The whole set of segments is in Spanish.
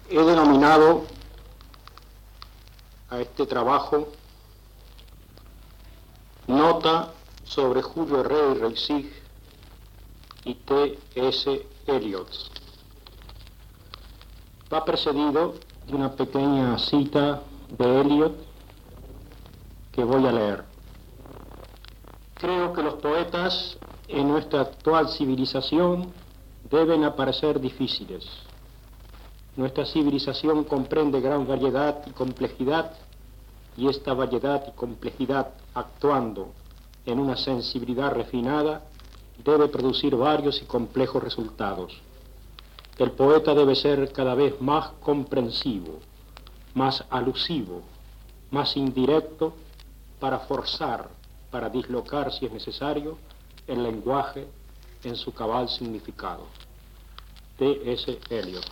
He denominado a este trabajo Nota sobre Julio Herrera y Reisig y T.S. Eliot. Va precedido de una pequeña cita de Eliot que voy a leer. Creo que los poetas en nuestra actual civilización deben aparecer difíciles. Nuestra civilización comprende gran variedad y complejidad, y esta variedad y complejidad, actuando en una sensibilidad refinada, debe producir varios y complejos resultados. El poeta debe ser cada vez más comprensivo, más alusivo, más indirecto, para forzar, para dislocar, si es necesario, el lenguaje en su cabal significado. T.S. Eliot.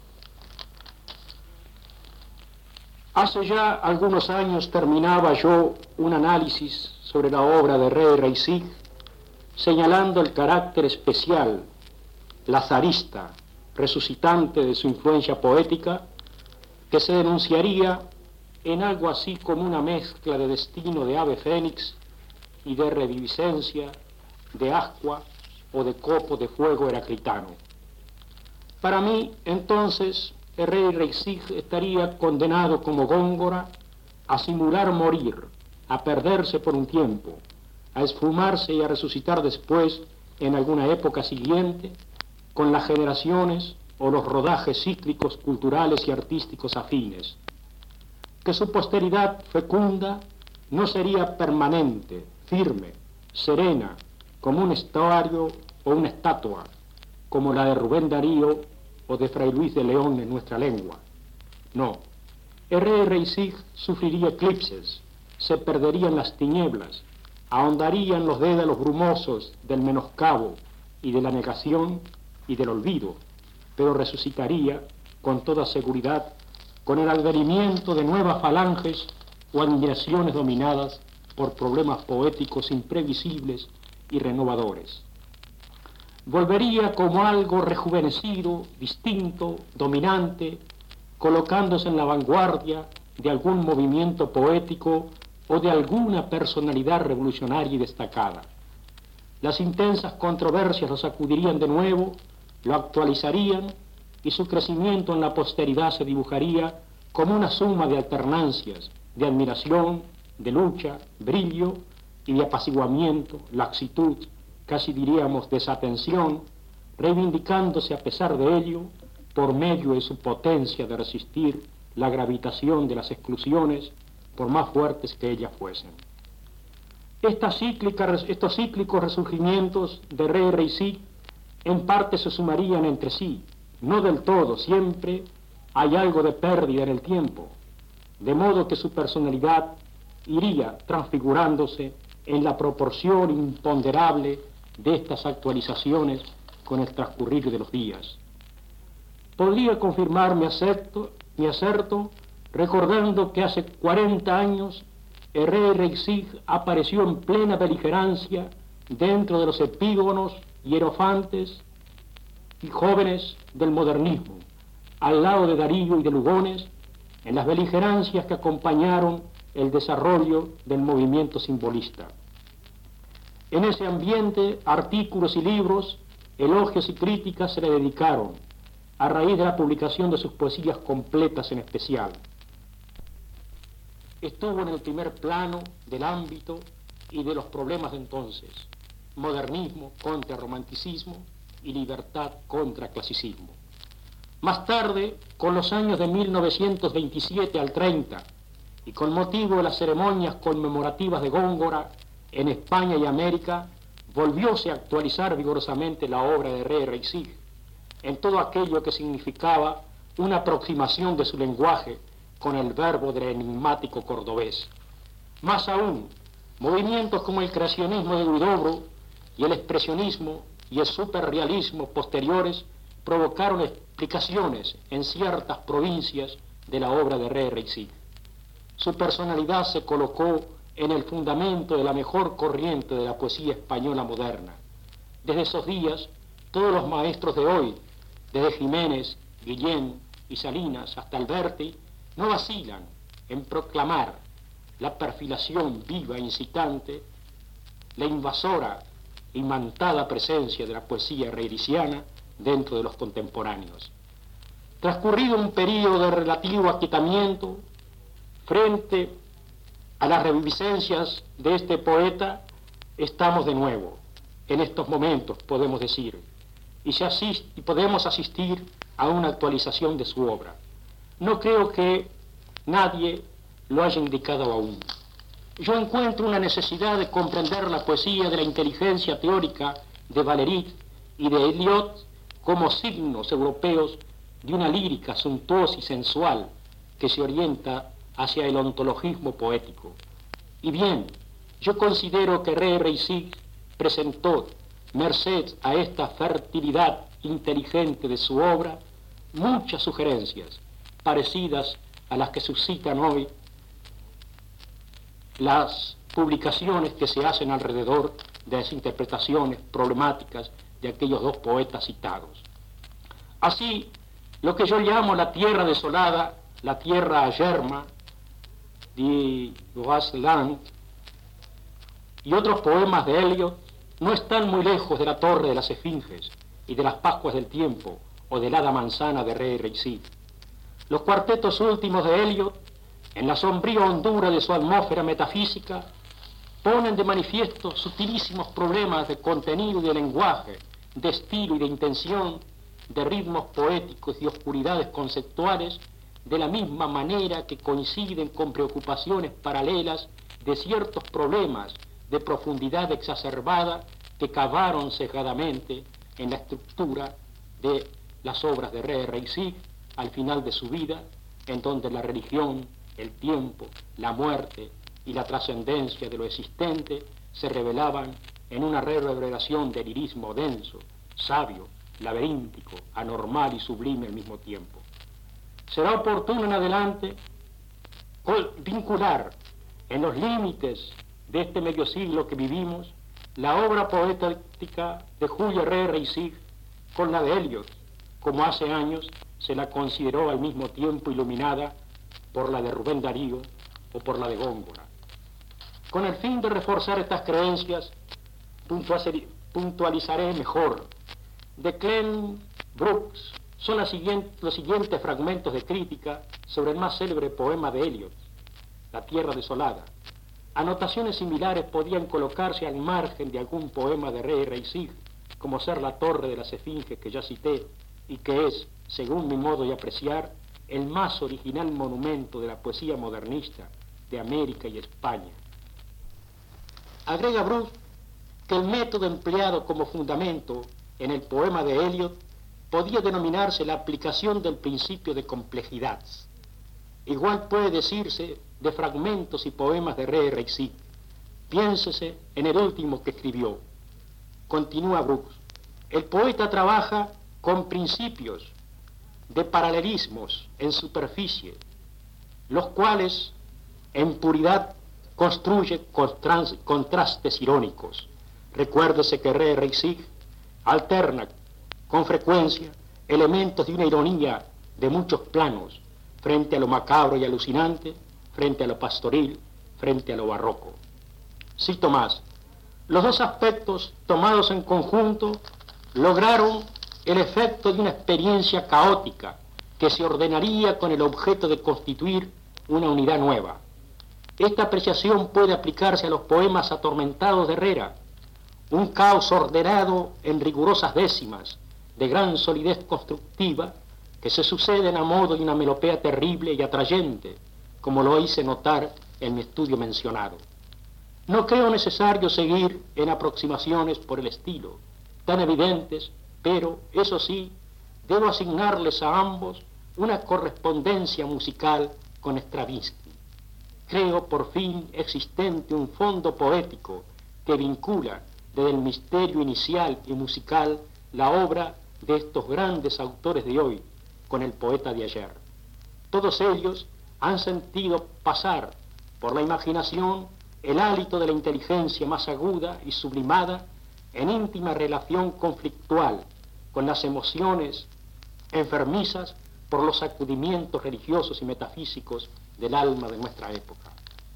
Hace ya algunos años terminaba yo un análisis sobre la obra de Herrera y Reisig, señalando el carácter especial, lazarista, resucitante de su influencia poética, que se denunciaría en algo así como una mezcla de destino de ave fénix y de reviviscencia, de ascua o de copo de fuego heraclitano. Para mí, entonces, Herrera y Reisig estaría condenado como Góngora a simular morir, a perderse por un tiempo, a esfumarse y a resucitar después en alguna época siguiente con las generaciones o los rodajes cíclicos culturales y artísticos afines. Que su posteridad fecunda no sería permanente, firme, serena, como un estuario o una estatua, como la de Rubén Darío o de Fray Luis de León en nuestra lengua. No, Herrera y Reisig sufriría eclipses, se perderían las tinieblas, ahondarían los dédalos brumosos del menoscabo y de la negación y del olvido, pero resucitaría con toda seguridad con el advenimiento de nuevas falanges o admiraciones dominadas por problemas poéticos imprevisibles y renovadores. Volvería como algo rejuvenecido, distinto, dominante, colocándose en la vanguardia de algún movimiento poético o de alguna personalidad revolucionaria y destacada. Las intensas controversias lo sacudirían de nuevo, lo actualizarían, y su crecimiento en la posteridad se dibujaría como una suma de alternancias, de admiración, de lucha, brillo y de apaciguamiento, laxitud, casi diríamos desatención, reivindicándose a pesar de ello por medio de su potencia de resistir la gravitación de las exclusiones, por más fuertes que ellas fuesen. Estos cíclicos resurgimientos de Herrera y Reisig en parte se sumarían entre sí, no del todo, siempre hay algo de pérdida en el tiempo, de modo que su personalidad iría transfigurándose en la proporción imponderable de estas actualizaciones con el transcurrir de los días. Podría confirmar mi acerto recordando que hace 40 años Herrera y Reisig apareció en plena beligerancia dentro de los epígonos hierofantes y jóvenes del modernismo, al lado de Darío y de Lugones, en las beligerancias que acompañaron el desarrollo del movimiento simbolista. En ese ambiente, artículos y libros, elogios y críticas se le dedicaron, a raíz de la publicación de sus poesías completas en especial. Estuvo en el primer plano del ámbito y de los problemas de entonces: modernismo contra romanticismo y libertad contra clasicismo. Más tarde, con los años de 1927 al 30, y con motivo de las ceremonias conmemorativas de Góngora en España y América, volvióse a actualizar vigorosamente la obra de Herrera y Reisig, en todo aquello que significaba una aproximación de su lenguaje con el verbo del enigmático cordobés. Más aún, movimientos como el creacionismo de Huidobro y el expresionismo y el superrealismo posteriores provocaron explicaciones en ciertas provincias de la obra de Herrera y Reisig. Su personalidad se colocó en el fundamento de la mejor corriente de la poesía española moderna. Desde esos días, todos los maestros de hoy, desde Jiménez, Guillén y Salinas hasta Alberti no vacilan en proclamar la perfilación viva e incitante, la invasora imantada presencia de la poesía herrericiana dentro de los contemporáneos. Transcurrido un período de relativo aquietamiento, frente a las reviviscencias de este poeta, estamos de nuevo, en estos momentos, podemos decir, y podemos asistir a una actualización de su obra. No creo que nadie lo haya indicado aún. Yo encuentro una necesidad de comprender la poesía de la inteligencia teórica de Valéry y de Eliot como signos europeos de una lírica suntuosa y sensual que se orienta hacia el ontologismo poético. Y bien, yo considero que Reisig presentó, merced a esta fertilidad inteligente de su obra, muchas sugerencias parecidas a las que suscitan hoy las publicaciones que se hacen alrededor de las interpretaciones problemáticas de aquellos dos poetas citados. Así, lo que yo llamo la tierra desolada, la tierra yerma, de Waasland, y otros poemas de Eliot no están muy lejos de la Torre de las Esfinges y de las Pascuas del Tiempo o del Hada Manzana de Reisig. Los cuartetos últimos de Eliot, en la sombría hondura de su atmósfera metafísica, ponen de manifiesto sutilísimos problemas de contenido y de lenguaje, de estilo y de intención, de ritmos poéticos y oscuridades conceptuales, de la misma manera que coinciden con preocupaciones paralelas de ciertos problemas de profundidad exacerbada que cavaron cegadamente en la estructura de las obras de Reisig al final de su vida, en donde la religión, el tiempo, la muerte y la trascendencia de lo existente se revelaban en una reverberación de lirismo denso, sabio, laberíntico, anormal y sublime al mismo tiempo. Será oportuno en adelante vincular en los límites de este medio siglo que vivimos la obra poética de Julio Reisig con la de Eliot, como hace años se la consideró al mismo tiempo iluminada por la de Rubén Darío o por la de Góngora. Con el fin de reforzar estas creencias, puntualizaré mejor. De Glenn Brooks son los siguientes fragmentos de crítica sobre el más célebre poema de Eliot, La tierra desolada. Anotaciones similares podían colocarse al margen de algún poema de Reisig, como ser La torre de las Esfinges que ya cité, y que es, según mi modo de apreciar, el más original monumento de la poesía modernista de América y España. Agrega Brooks que el método empleado como fundamento en el poema de Eliot podía denominarse la aplicación del principio de complejidad. Igual puede decirse de fragmentos y poemas de Reisig. Piénsese en el último que escribió. Continúa Brooks. El poeta trabaja con principios de paralelismos en superficie, los cuales en puridad construye contrastes irónicos. Recuérdese que Reisig alterna con frecuencia elementos de una ironía de muchos planos, frente a lo macabro y alucinante, frente a lo pastoril, frente a lo barroco. Cito más: los dos aspectos tomados en conjunto lograron el efecto de una experiencia caótica que se ordenaría con el objeto de constituir una unidad nueva. Esta apreciación puede aplicarse a los poemas atormentados de Herrera, un caos ordenado en rigurosas décimas, de gran solidez constructiva, que se suceden a modo de una melopea terrible y atrayente, como lo hice notar en mi estudio mencionado. No creo necesario seguir en aproximaciones por el estilo, tan evidentes, pero, eso sí, debo asignarles a ambos una correspondencia musical con Stravinsky. Creo por fin existente un fondo poético que vincula desde el misterio inicial y musical la obra de estos grandes autores de hoy con el poeta de ayer. Todos ellos han sentido pasar por la imaginación el hálito de la inteligencia más aguda y sublimada en íntima relación conflictual con las emociones enfermizas por los sacudimientos religiosos y metafísicos del alma de nuestra época.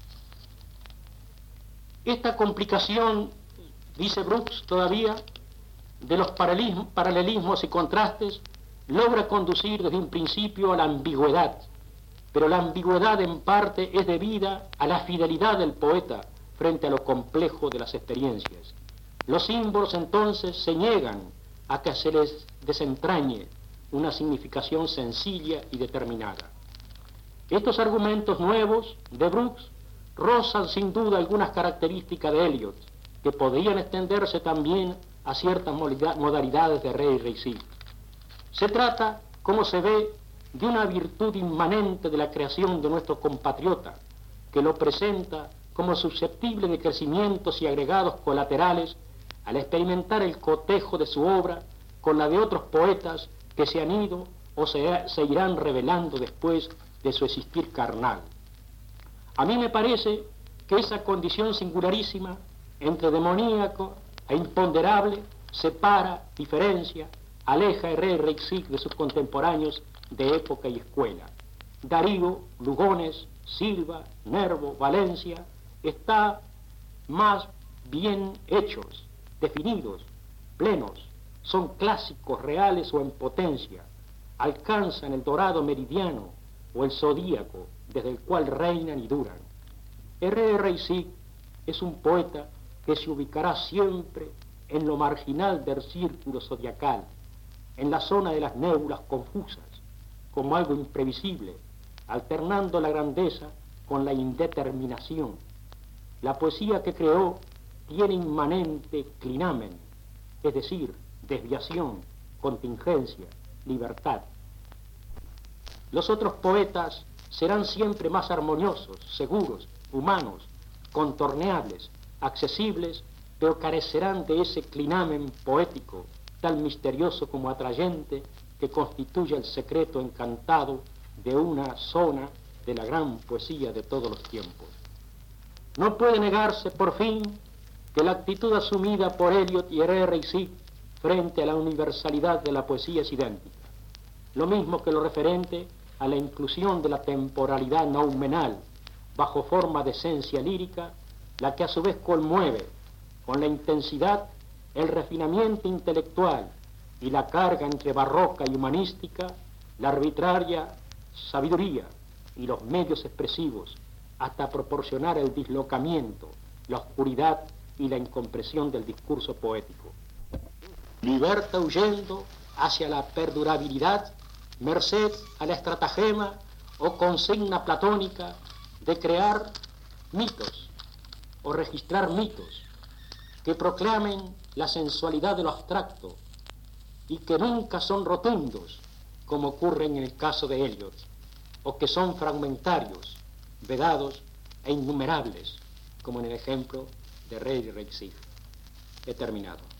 Esta complicación, dice Brooks todavía, de los paralelismos y contrastes, logra conducir desde un principio a la ambigüedad, pero la ambigüedad en parte es debida a la fidelidad del poeta frente a lo complejo de las experiencias. Los símbolos entonces se niegan a que se les desentrañe una significación sencilla y determinada. Estos argumentos nuevos de Brooks rozan sin duda algunas características de Eliot, que podrían extenderse también a ciertas modalidades de Rey y Reisig. Se trata, como se ve, de una virtud inmanente de la creación de nuestro compatriota, que lo presenta como susceptible de crecimientos y agregados colaterales al experimentar el cotejo de su obra con la de otros poetas que se han ido o se irán revelando después de su existir carnal. A mí me parece que esa condición singularísima entre demoníaco e imponderable separa, diferencia, aleja a Herrera y Reisig de sus contemporáneos de época y escuela. Darío, Lugones, Silva, Nervo, Valencia, está más bien hechos, definidos, plenos, son clásicos reales o en potencia, alcanzan el dorado meridiano o el zodíaco desde el cual reinan y duran. Herrera Reisig es un poeta que se ubicará siempre en lo marginal del círculo zodiacal, en la zona de las nébulas confusas, como algo imprevisible, alternando la grandeza con la indeterminación. La poesía que creó tiene inmanente clinamen, es decir, desviación, contingencia, libertad. Los otros poetas serán siempre más armoniosos, seguros, humanos, contorneables, accesibles, pero carecerán de ese clinamen poético, tan misterioso como atrayente, que constituye el secreto encantado de una zona de la gran poesía de todos los tiempos. No puede negarse, por fin, que la actitud asumida por Eliot y Herrera Reisig frente a la universalidad de la poesía es idéntica. Lo mismo que lo referente a la inclusión de la temporalidad noumenal bajo forma de esencia lírica, la que a su vez conmueve con la intensidad el refinamiento intelectual y la carga entre barroca y humanística, la arbitraria sabiduría y los medios expresivos, hasta proporcionar el dislocamiento, la oscuridad y la incompresión del discurso poético. Liberta huyendo hacia la perdurabilidad, merced a la estratagema o consigna platónica de crear mitos o registrar mitos que proclamen la sensualidad de lo abstracto y que nunca son rotundos, como ocurre en el caso de Eliot, o que son fragmentarios, vedados e innumerables, como en el ejemplo de Rey y Reisig. He terminado.